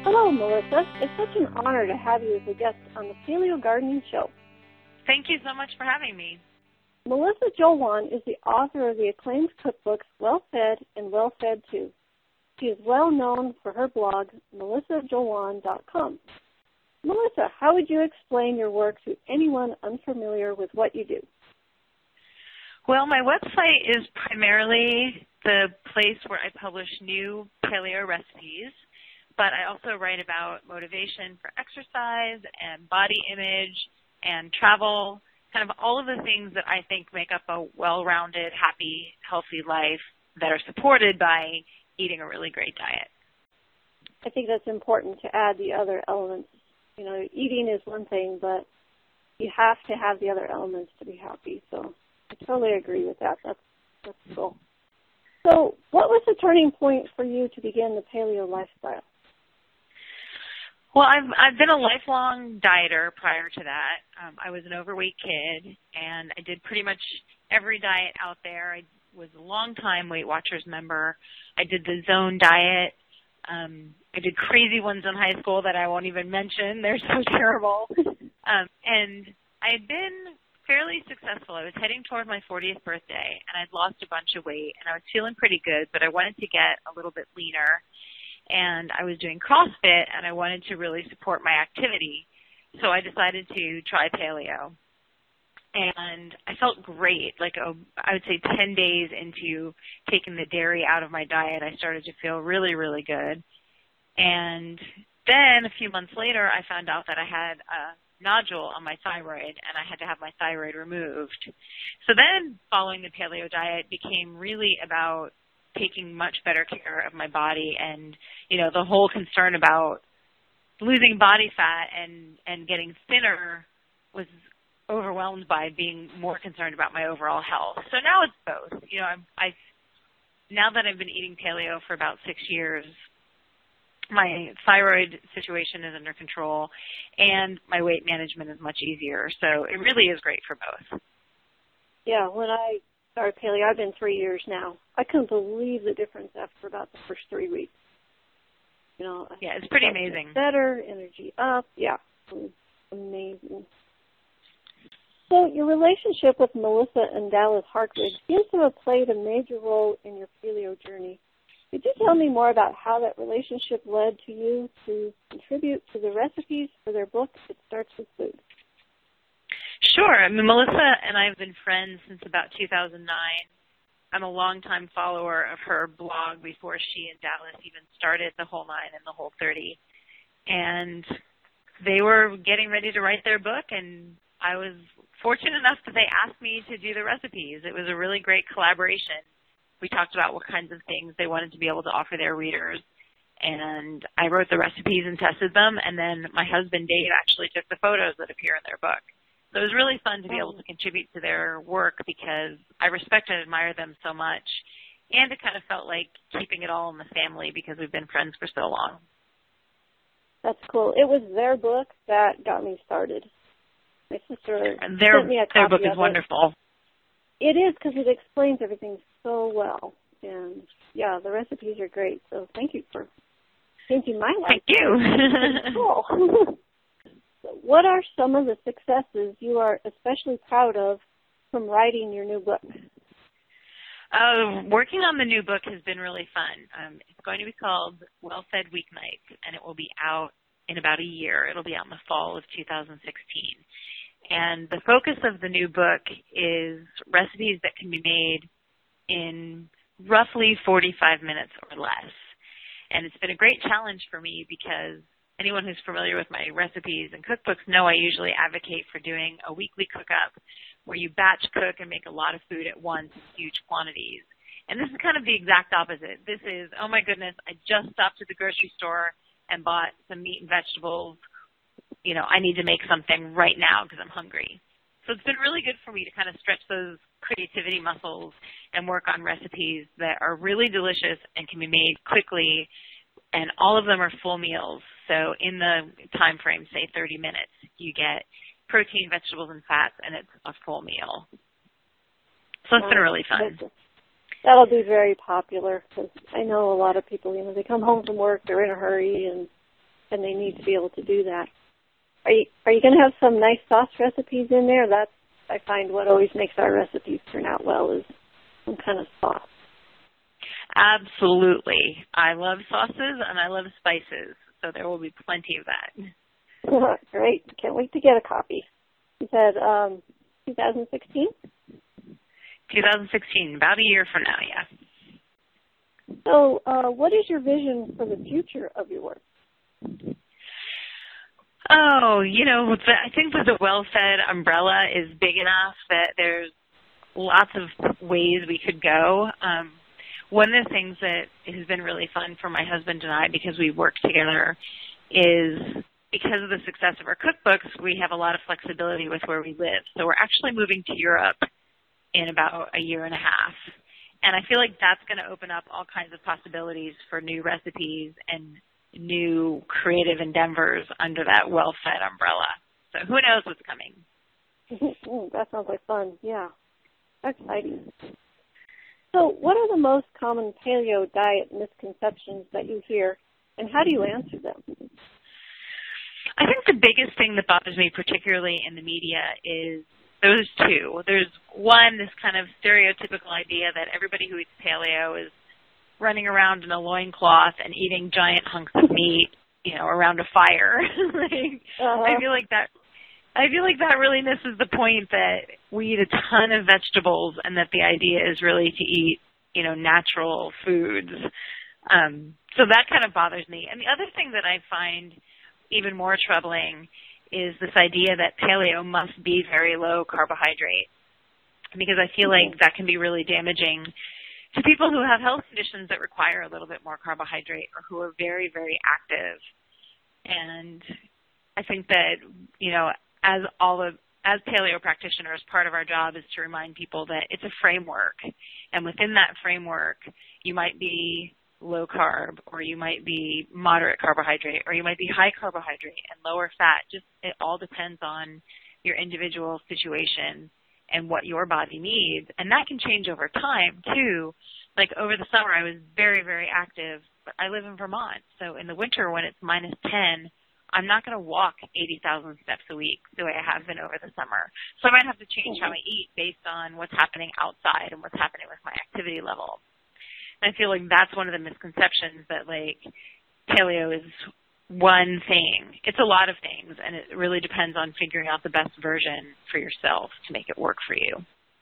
Hello, Melissa. It's such an honor to have you as a guest on the Paleo Gardening Show. Thank you so much for having me. Melissa Joulwan is the author of the acclaimed cookbooks Well Fed and Well Fed Too. She is well known for her blog, melissajoulwan.com. Melissa, how would you explain your work to anyone unfamiliar with what you do? Well, my website is primarily the place where I publish new paleo recipes, but I also write about motivation for exercise and body image and travel, kind of all of the things that I think make up a well-rounded, happy, healthy life that are supported by eating a really great diet. I think that's important to add the other elements. You know, eating is one thing, but you have to have the other elements to be happy. So I totally agree with that. That's cool. So what was the turning point for you to begin the paleo lifestyle? Well, I've been a lifelong dieter prior to that. I was an overweight kid, and I did pretty much every diet out there. I was a long-time Weight Watchers member. I did the Zone diet. I did crazy ones in high school that I won't even mention. They're so terrible. And I had been fairly successful. I was heading toward my 40th birthday, and I'd lost a bunch of weight, and I was feeling pretty good, but I wanted to get a little bit leaner. And I was doing CrossFit, and I wanted to really support my activity. So I decided to try paleo. And I felt great. Like, I would say 10 days into taking the dairy out of my diet, I started to feel really, really good. And then a few months later, I found out that I had a nodule on my thyroid, and I had to have my thyroid removed. So then following the paleo diet became really about taking much better care of my body, and, you know, the whole concern about losing body fat and getting thinner was overwhelmed by being more concerned about my overall health. So now it's both. You know, now that I've been eating paleo for about 6 years, my thyroid situation is under control, and my weight management is much easier. So it really is great for both. Yeah, when I started paleo, I've been 3 years now. I couldn't believe the difference after about the first 3 weeks. You know, yeah, it's pretty amazing. Better, energy up. Yeah, amazing. So your relationship with Melissa and Dallas Hartwig seems to have played a major role in your paleo journey. Could you tell me more about how that relationship led to you to contribute to the recipes for their book, It Starts with Food? Sure. I mean, Melissa and I have been friends since about 2009. I'm a longtime follower of her blog before she and Dallas even started the Whole 9 and the Whole 30. And they were getting ready to write their book, and I was fortunate enough that they asked me to do the recipes. It was a really great collaboration. We talked about what kinds of things they wanted to be able to offer their readers. And I wrote the recipes and tested them, and then my husband, Dave, actually took the photos that appear in their book. So it was really fun to be able to contribute to their work because I respect and admire them so much. And it kind of felt like keeping it all in the family because we've been friends for so long. That's cool. It was their book that got me started. My sister and sent me a copy their book is of wonderful. It is because it explains everything so well. And, yeah, the recipes are great. So thank you for changing my life. Thank you. Cool. What are some of the successes you are especially proud of from writing your new book? Working on the new book has been really fun. It's going to be called Well Fed Weeknights, and it will be out in about a year. It'll be out in the fall of 2016. And the focus of the new book is recipes that can be made in roughly 45 minutes or less. And it's been a great challenge for me because anyone who's familiar with my recipes and cookbooks know I usually advocate for doing a weekly cook-up where you batch cook and make a lot of food at once in huge quantities. And this is kind of the exact opposite. This is, oh my goodness, I just stopped at the grocery store and bought some meat and vegetables. You know, I need to make something right now because I'm hungry. So it's been really good for me to kind of stretch those creativity muscles and work on recipes that are really delicious and can be made quickly, and all of them are full meals. So in the time frame, say 30 minutes, you get protein, vegetables, and fats, and it's a full meal. So it's been really fun. That'll be very popular because I know a lot of people, you know, they come home from work, they're in a hurry, and and they need to be able to do that. Are you going to have some nice sauce recipes in there? That's, I find, what always makes our recipes turn out well is some kind of sauce. Absolutely. I love sauces and I love spices, so there will be plenty of that. Great. Can't wait to get a copy. You said 2016? 2016, about a year from now, yeah. So what is your vision for the future of your work? Oh, I think that the well-fed umbrella is big enough that there's lots of ways we could go. One of the things that has been really fun for my husband and I, because we work together, is because of the success of our cookbooks, we have a lot of flexibility with where we live. So we're actually moving to Europe in about a year and a half. And I feel like that's going to open up all kinds of possibilities for new recipes and new creative endeavors under that well-fed umbrella. So who knows what's coming? That sounds like fun. Yeah, exciting. So what are the most common paleo diet misconceptions that you hear, and how do you answer them? I think the biggest thing that bothers me, particularly in the media, is those two. There's one, this kind of stereotypical idea that everybody who eats paleo is running around in a loincloth and eating giant hunks of meat, around a fire. I feel like that really misses the point that we eat a ton of vegetables and that the idea is really to eat, natural foods. So that kind of bothers me. And the other thing that I find even more troubling is this idea that paleo must be very low carbohydrate, because I feel like that can be really damaging to people who have health conditions that require a little bit more carbohydrate or who are very, very active. And I think that, as paleo practitioners, part of our job is to remind people that it's a framework. And within that framework, you might be low carb, or you might be moderate carbohydrate, or you might be high carbohydrate and lower fat. Just it all depends on your individual situation and what your body needs. And that can change over time, too. Like over the summer, I was very, very active, but I live in Vermont. So in the winter when it's minus 10, I'm not going to walk 80,000 steps a week the way I have been over the summer. So I might have to change how I eat based on what's happening outside and what's happening with my activity level. And I feel like that's one of the misconceptions, that, like, paleo is one thing. It's a lot of things, and it really depends on figuring out the best version for yourself to make it work for you.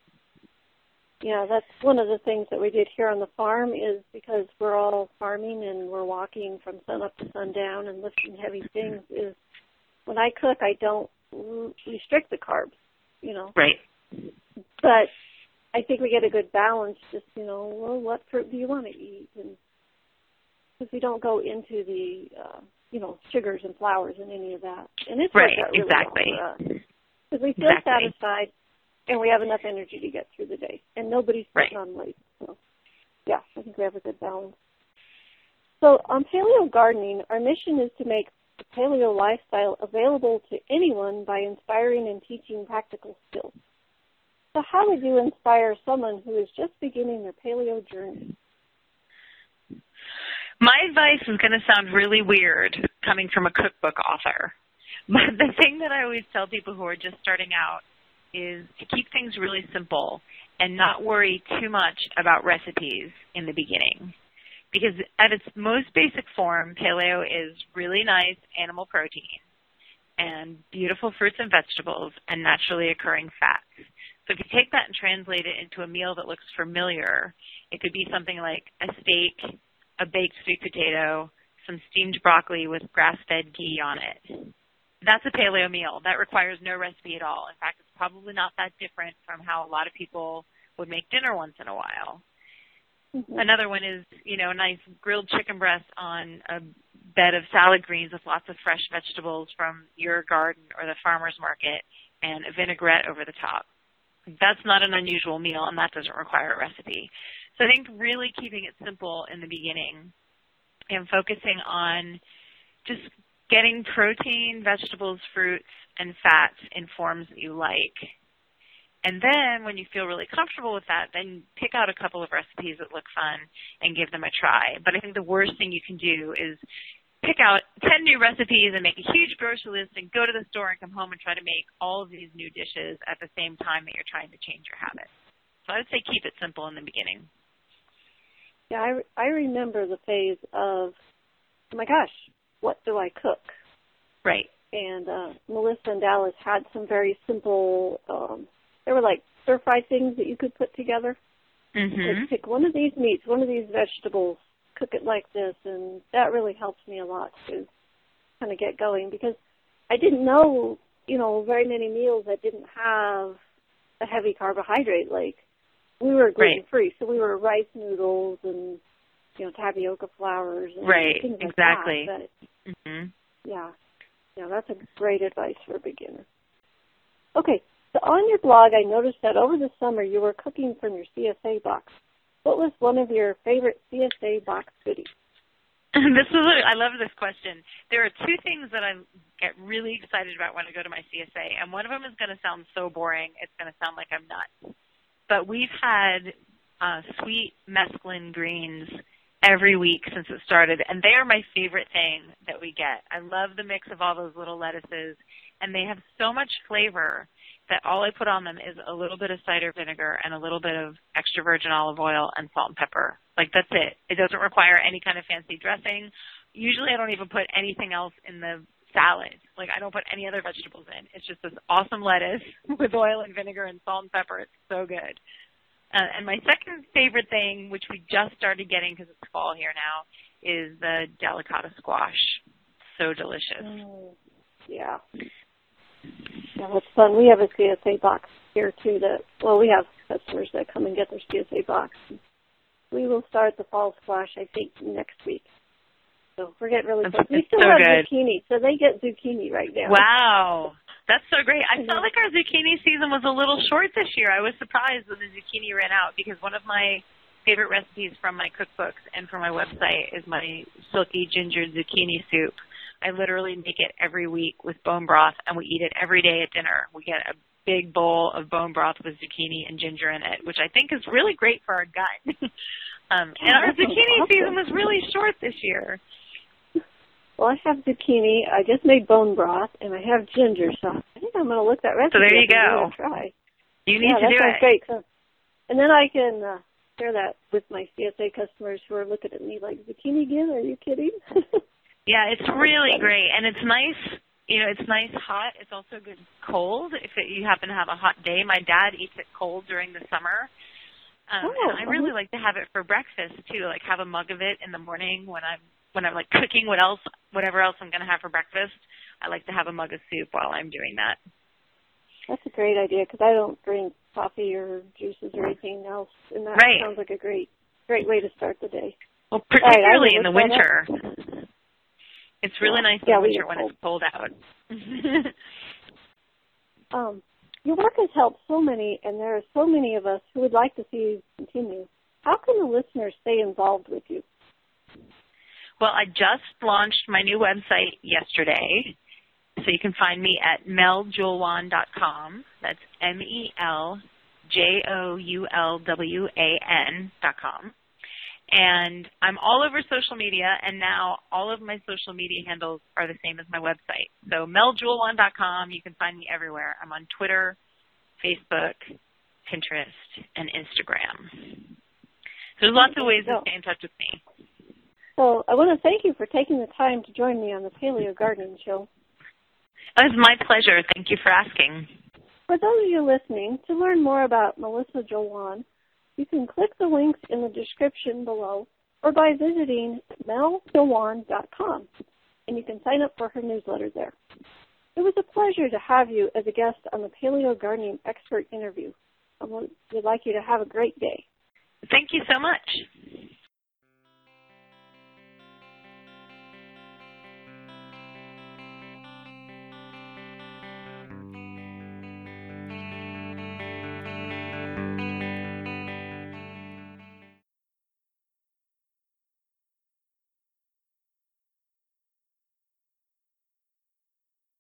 Yeah, that's one of the things that we did here on the farm, is because we're all farming and we're walking from sun up to sundown and lifting heavy things, is when I cook, I don't restrict the carbs, Right. But I think we get a good balance, just, well, what fruit do you want to eat? And because we don't go into the, sugars and flours and any of that. And it's right, worked out really exactly. well for us. Because we feel satisfied and we have enough energy to get through the day. And nobody's sitting on weight. So, yeah, I think we have a good balance. So on Paleo Gardening, our mission is to make the paleo lifestyle available to anyone by inspiring and teaching practical skills. So how would you inspire someone who is just beginning their paleo journey? My advice is going to sound really weird coming from a cookbook author. But the thing that I always tell people who are just starting out is to keep things really simple and not worry too much about recipes in the beginning. Because at its most basic form, paleo is really nice animal protein and beautiful fruits and vegetables and naturally occurring fats. So if you take that and translate it into a meal that looks familiar, it could be something like a steak, a baked sweet potato, some steamed broccoli with grass-fed ghee on it. That's a paleo meal. That requires no recipe at all. In fact, it's probably not that different from how a lot of people would make dinner once in a while. Mm-hmm. Another one is, a nice grilled chicken breast on a bed of salad greens with lots of fresh vegetables from your garden or the farmer's market and a vinaigrette over the top. That's not an unusual meal, and that doesn't require a recipe. So I think really keeping it simple in the beginning and focusing on just getting protein, vegetables, fruits, and fats in forms that you like. And then when you feel really comfortable with that, then pick out a couple of recipes that look fun and give them a try. But I think the worst thing you can do is pick out 10 new recipes and make a huge grocery list and go to the store and come home and try to make all of these new dishes at the same time that you're trying to change your habits. So I would say keep it simple in the beginning. Yeah, I remember the phase of, oh my gosh, what do I cook? Right. And Melissa and Dallas had some very simple, they were like stir-fry things that you could put together. Mm-hmm. Like pick one of these meats, one of these vegetables, cook it like this, and that really helps me a lot to kind of get going because I didn't know, very many meals that didn't have a heavy carbohydrate. Like we were gluten-free, so we were rice noodles and, tapioca flours and things like exactly. that. Mm-hmm. Yeah, that's a great advice for a beginner. Okay, so on your blog, I noticed that over the summer you were cooking from your CSA box. What was one of your favorite CSA box goodies? I love this question. There are two things that I get really excited about when I go to my CSA, and one of them is going to sound so boring, it's going to sound like I'm nuts. But we've had sweet mesclun greens every week since it started, and they are my favorite thing that we get. I love the mix of all those little lettuces, and they have so much flavor that all I put on them is a little bit of cider vinegar and a little bit of extra virgin olive oil and salt and pepper. Like, that's it. It doesn't require any kind of fancy dressing. Usually I don't even put anything else in the salad. Like, I don't put any other vegetables in. It's just this awesome lettuce with oil and vinegar and salt and pepper. It's so good. And my second favorite thing, which we just started getting because it's fall here now, is the delicata squash. So delicious. Yeah. Yeah, that's fun. We have a CSA box here, too, we have customers that come and get their CSA box. We will start the fall squash, I think, next week. So we're getting really close. We still have zucchini, so they get zucchini right now. Wow. That's so great. I felt like our zucchini season was a little short this year. I was surprised when the zucchini ran out because one of my favorite recipes from my cookbooks and from my website is my silky ginger zucchini soup. I literally make it every week with bone broth, and we eat it every day at dinner. We get a big bowl of bone broth with zucchini and ginger in it, which I think is really great for our gut. And our zucchini season was really short this year. Well, I have zucchini. I just made bone broth, and I have ginger, so I think I'm going to look that recipe. So there you go. Try. You need to do it. That sounds great. So, and then I can share that with my CSA customers who are looking at me like, zucchini again? Are you kidding? Yeah, it's really great, and it's nice. It's nice hot. It's also good cold if you happen to have a hot day. My dad eats it cold during the summer. And I really like to have it for breakfast too. Like have a mug of it in the morning when I'm like cooking whatever else I'm going to have for breakfast. I like to have a mug of soup while I'm doing that. That's a great idea because I don't drink coffee or juices or anything else, and that sounds like a great way to start the day. Well, particularly in the winter. It's really nice in the winter when it's cold out. Your work has helped so many, and there are so many of us who would like to see you continue. How can the listeners stay involved with you? Well, I just launched my new website yesterday, so you can find me at meljoulwan.com. That's MELJOULWAN.com. And I'm all over social media, and now all of my social media handles are the same as my website. So meljoulwan.com, you can find me everywhere. I'm on Twitter, Facebook, Pinterest, and Instagram. So there's lots of ways to stay in touch with me. So I want to thank you for taking the time to join me on the Paleo Gardening Show. It was my pleasure. Thank you for asking. For those of you listening, to learn more about Melissa Joulwan, you can click the links in the description below or by visiting meljoulwan.com, and you can sign up for her newsletter there. It was a pleasure to have you as a guest on the Paleo Gardening Expert Interview. We'd like you to have a great day. Thank you so much.